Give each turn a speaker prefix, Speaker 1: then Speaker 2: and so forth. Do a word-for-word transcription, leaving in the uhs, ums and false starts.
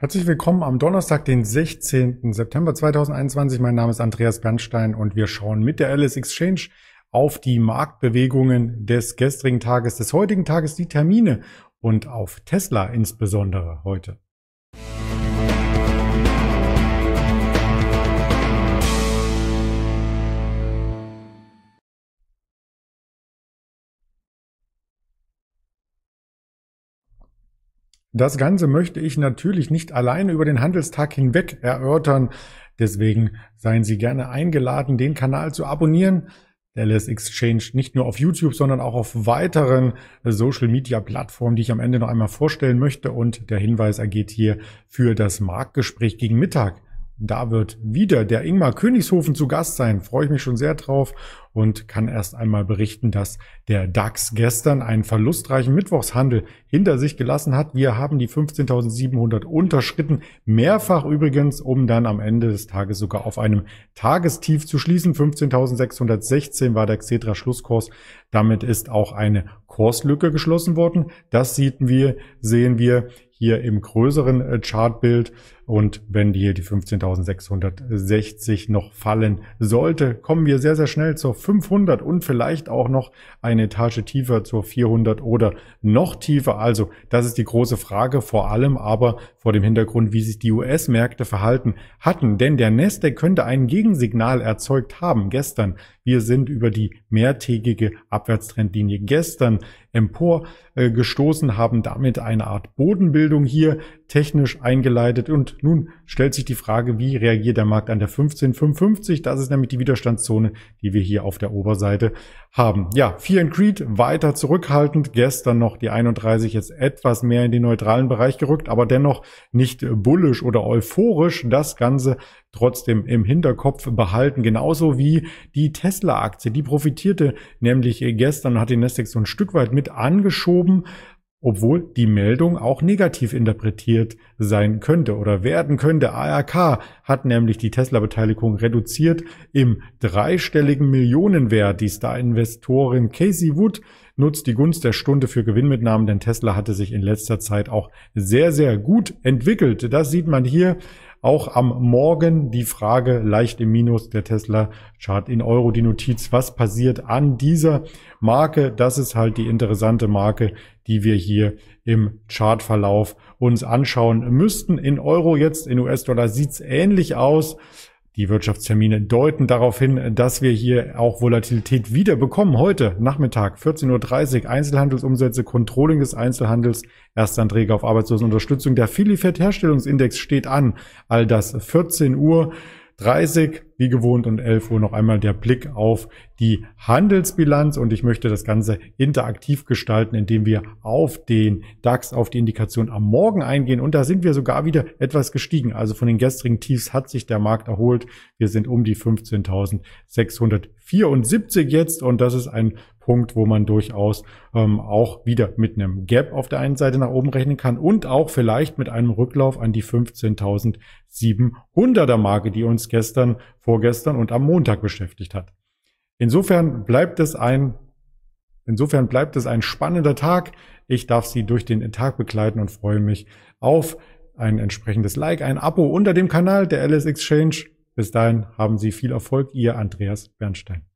Speaker 1: Herzlich willkommen am Donnerstag, den sechzehnten September zweitausendeinundzwanzig. Mein Name ist Andreas Bernstein und wir schauen mit der Alice Exchange auf die Marktbewegungen des gestrigen Tages, des heutigen Tages, die Termine und auf Tesla insbesondere heute. Das Ganze möchte ich natürlich nicht alleine über den Handelstag hinweg erörtern. Deswegen seien Sie gerne eingeladen, den Kanal zu abonnieren. Der Alice Exchange nicht nur auf YouTube, sondern auch auf weiteren Social-Media-Plattformen, die ich am Ende noch einmal vorstellen möchte. Und der Hinweis ergeht hier für das Marktgespräch gegen Mittag. Da wird wieder der Ingmar Königshofen zu Gast sein. Freue ich mich schon sehr drauf und kann erst einmal berichten, dass der DAX gestern einen verlustreichen Mittwochshandel hinter sich gelassen hat. Wir haben die fünfzehntausendsiebenhundert unterschritten, mehrfach übrigens, um dann am Ende des Tages sogar auf einem Tagestief zu schließen. fünfzehntausendsechshundertsechzehn war der Xetra-Schlusskurs. Damit ist auch eine Kurslücke geschlossen worden. Das sehen wir, sehen wir hier im größeren Chartbild. Und wenn hier die fünfzehntausendsechshundertsechzig noch fallen sollte, kommen wir sehr, sehr schnell zur fünfhundert und vielleicht auch noch eine Etage tiefer zur vierhundert oder noch tiefer. Also das ist die große Frage, vor allem aber vor dem Hintergrund, wie sich die U S-Märkte verhalten hatten. Denn der Nasdaq könnte ein Gegensignal erzeugt haben gestern. Wir sind über die mehrtägige Abwärtstrendlinie gestern empor äh, gestoßen, haben damit eine Art Bodenbildung hier technisch eingeleitet. Und nun stellt sich die Frage, wie reagiert der Markt an der fünfzehn Komma fünfundfünfzig? Das ist nämlich die Widerstandszone, die wir hier auf der Oberseite haben. Ja, Fear and Greed weiter zurückhaltend. Gestern noch die einunddreißig, jetzt etwas mehr in den neutralen Bereich gerückt, aber dennoch nicht bullisch oder euphorisch. Das Ganze trotzdem im Hinterkopf behalten, genauso wie die Tesla-Aktie. Die profitierte nämlich gestern und hat den Nasdaq so ein Stück weit mit angeschoben, obwohl die Meldung auch negativ interpretiert sein könnte oder werden könnte. A R K hat nämlich die Tesla-Beteiligung reduziert im dreistelligen Millionenwert. Die Star-Investorin Casey Wood nutzt die Gunst der Stunde für Gewinnmitnahmen, denn Tesla hatte sich in letzter Zeit auch sehr, sehr gut entwickelt. Das sieht man hier. Auch am Morgen die Frage leicht im Minus, der Tesla-Chart in Euro, die Notiz, was passiert an dieser Marke? Das ist halt die interessante Marke, die wir hier im Chartverlauf uns anschauen müssten. In Euro jetzt, in U S-Dollar sieht's ähnlich aus. Die Wirtschaftstermine deuten darauf hin, dass wir hier auch Volatilität wieder bekommen. Heute Nachmittag, vierzehn Uhr dreißig, Einzelhandelsumsätze, Controlling des Einzelhandels, Erstanträge auf Arbeitslosenunterstützung. Der Filifed-Herstellungsindex steht an. All das vierzehn Uhr dreißig, wie gewohnt, und elf Uhr noch einmal der Blick auf die Handelsbilanz. Und ich möchte das Ganze interaktiv gestalten, indem wir auf den DAX, auf die Indikation am Morgen eingehen. Und da sind wir sogar wieder etwas gestiegen. Also von den gestrigen Tiefs hat sich der Markt erholt. Wir sind um die fünfzehntausendsechshundertvierundsiebzig jetzt. Und das ist ein Punkt, wo man durchaus ähm, auch wieder mit einem Gap auf der einen Seite nach oben rechnen kann und auch vielleicht mit einem Rücklauf an die fünfzehntausendsiebenhunderter Marke, die uns gestern, vorgestern und am Montag beschäftigt hat. Insofern bleibt es ein, insofern bleibt es ein spannender Tag. Ich darf Sie durch den Tag begleiten und freue mich auf ein entsprechendes Like, ein Abo unter dem Kanal der Alice Exchange. Bis dahin haben Sie viel Erfolg, Ihr Andreas Bernstein.